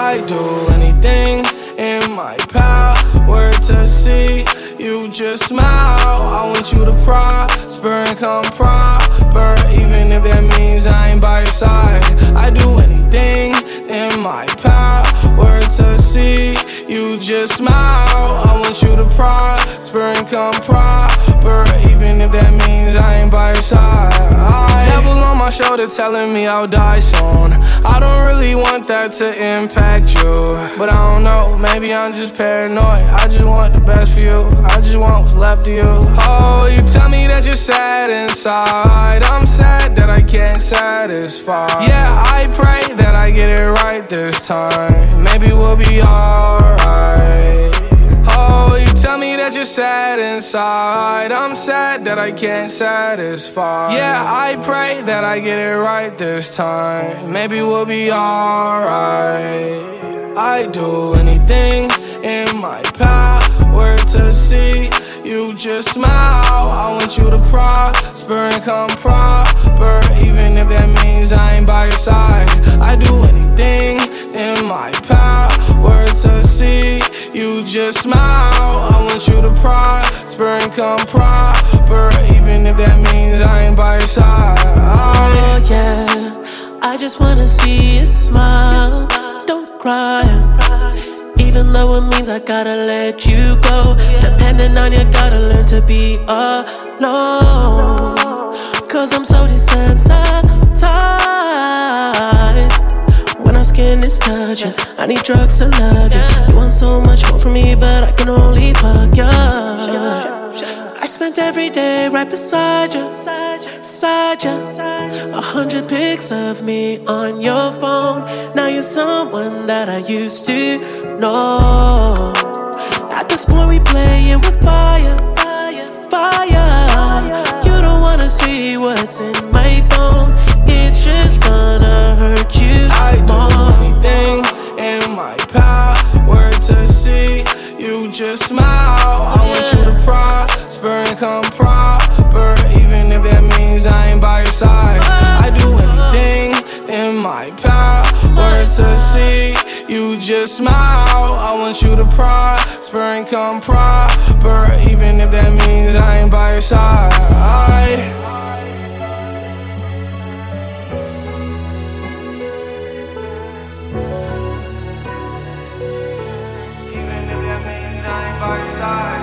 I'd do anything in my power to see you just smile. I want you to prosper and come proper, even if that means I ain't by your side. I'd do anything in my power to see you just smile. I want you to prosper and come proper, even if that means I ain't by your side. Devil on my shoulder telling me I'll die soon. I don't really want that to impact you, but I don't know, maybe I'm just paranoid. I just want the best for you, I just want what's left of you. Oh, you tell me that you're sad inside. I'm sad that I can't satisfy. Yeah, I pray that I get it right this time. Maybe we'll be alright. Oh, you tell me that you're sad inside. I'm sad that I can't satisfy. Yeah, I pray that I get it right this time. Maybe we'll be alright. I'd do anything in my power to see you just smile. I want you to prosper and come proper, even if that means I ain't by your side. I'd do anything in my power to see you just smile. I want you to prosper and come proper, even if that means I ain't by your side. Oh yeah, I just wanna see you smile. Don't cry, even though it means I gotta let you go. Depending on you, gotta learn to be alone. Cause I'm so desensitized when our skin is touching. I need drugs to love you. You want so much more from me, but I can only fuck you. I spent every day right beside you, 100 pics of me on your phone. Now you're someone that I used to know. At this point we playing with fire. You don't wanna see what's in my phone. It's just gonna hurt you more. I'd do anything in my power to see you just smile. I want you to prosper and come proper, even if that means I ain't by your side. I'd do anything in my power to see you just smile. I want you to prosper and come proper, even if that means I ain't by your side. Even if that means I ain't by your side.